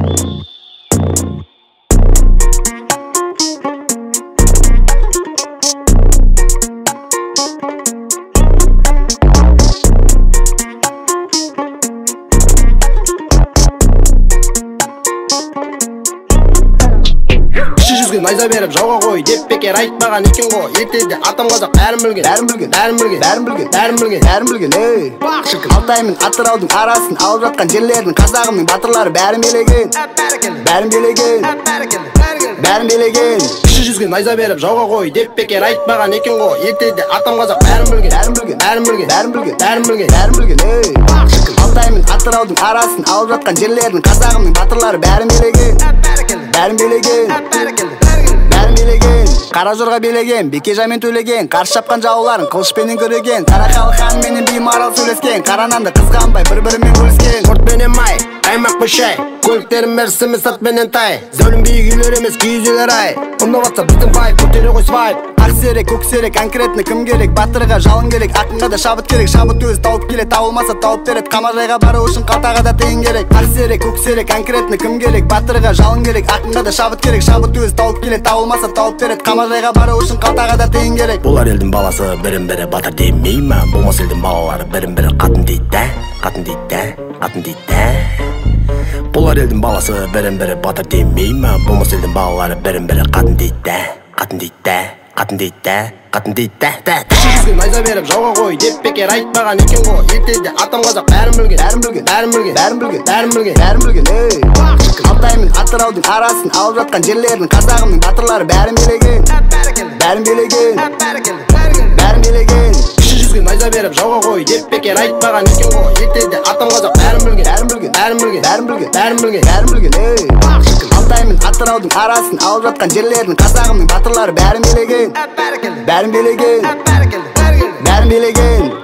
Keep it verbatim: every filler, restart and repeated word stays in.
Найза беріп жауға қой деп бекер айтпаған екен ғой. Ертеде атам қазақ бәрін білген, бәрін білген, бәрін білген, бәрін білген, бәрін білген, бәрін білген. Ей, бақ шіркін. Алтай мен Атыраудың арасын алып жатқан жерлердің қазағымның батырлары бәрін билеген, бәрін билеген, бәрін билеген. Кіші жүзге найза беріп жауға қой деп бекер айтпаған екен ғой. Ертеде атам қазақ бәрін білген, бәрін білген, бәрін білген, бәрін білген, бәрін білген, бәрін білген. Ей, бақ шіркін. Алтай мен Атыраудың арасын алып жатқан жерлердің қазағымның батырлары бәрін билеген, бәрін билеген, бәрін билеген. Қара жорға билеген, Бекежанмен төлеген, қарсы шапқан жауларын қылышпенен көреген. Қарақалы хан менен беймарал сөйлескен, қара нанды қызғанбай бір-бірімен бөліскен. Спортпенен май, қаймақ бішай, көліктерін мерсіміз сыртпенен тай. Зәулім биік үйлер емес киіз үйлер ай. Ұмдаватса біздің вайп, көтере қой свайп. Ақсерек, көксерек, конкретні кім керек? Батырға жалын керек, ақынға да шабыт керек. Шабыт өзі тауып келет, табылмаса тауып берет. Қамажайға бару үшін қалтаға да тиын керек. Ақсерек, көксерек, конкретні кім керек? Батырға жалын керек, ақынға да шабыт керек. Шабыт өзі тауып келет, табылмаса тауып берет. Қамажайға бару үшін қалтаға да тиын керек. Бұлар елдің баласы бірін-бірі батыр демей ма? Болмас елдің балалары бірін-бірі қатын дейді, қатын дейді, қатын дейді. Бұлар елдің баласы бірін-бірі батыр демей ма? Болмас елдің балалары бірін-бірі қатын дейді, қатын дейді, қатын дейді, қатын дейді. Кіші жүзге найза беріп жауға қой деп бекер айтпаған екен ғой. Ертеде атам қазақ бәрін білген, бәрін білген, бәрін білген, бәрін білген, бәрін білген, бәрін білген. Ей, бақ шіркін. Алтай мен Атыраудың арасын алып жатқан жерлердің қазағымның батырлары бәрін билеген, бәрін билеген, бәрін билеген. Кіші жүзге найза беріп жауға қой деп бекер айтпаған екен ғой. Ертеде атам қазақ бәрін білген, бәрін білген, бәрін білген, бәрін білген, бәрін білген, бәрін білген. Ей, бақ шіркін. Алтай мен Атыраудың арасын алып жатқан жерлердің қазағымның батырлары бәрін билеген, бәрін билеген, бәрін билеген.